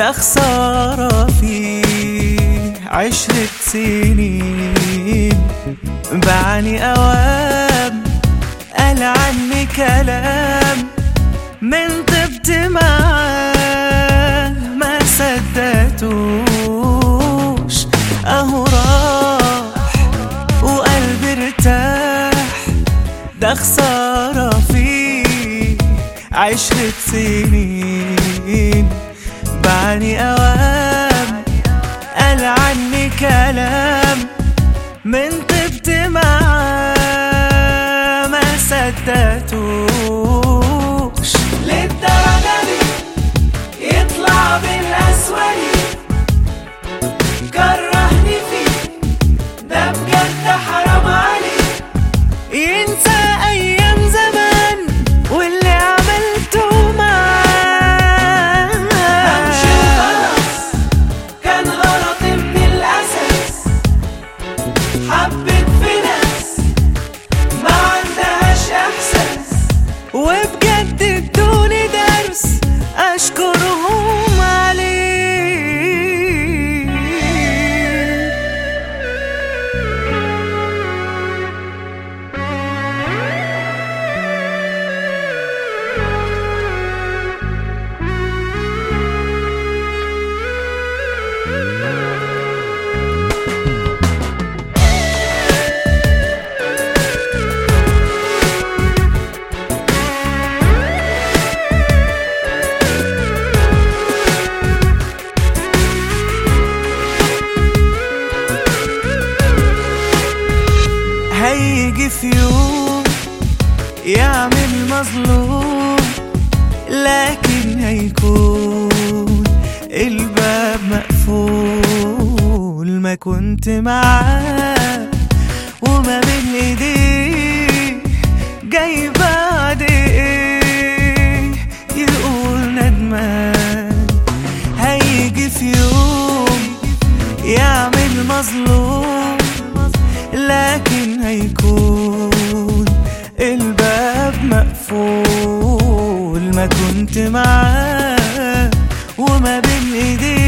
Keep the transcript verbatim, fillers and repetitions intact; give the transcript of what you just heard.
ده خسارة فيه عشرة سنين، باعني أوام قال عني كلام من طبت معاه ما صدقتوش، اهو راح وقلبي ارتاح. ده خسارة فيه عشرة سنين، باعني أوام قال عني كلام من طبت معاه ما صدقتوش. للدرجة دي يطلع بالأسود كرهني فيه، ده بجد حرام عليه. ينسى أيام زمان واللي عملته معاه. همشي وخلاص كان غلطي من الأساس، حبيت في ناس ما عندهاش إحساس، وبجد ادوني درس أشكرهم عليه. هيجي في يوم يعمل مظلوم، لكن هيكون الباب مقفول. ما كنت معاه وما بين ايديه جاي بعد ايه يقول ندمان. هيجي في يوم يعمل مظلوم، لكن هيكون الباب مقفول. ما كنت معاه وما بين ايديه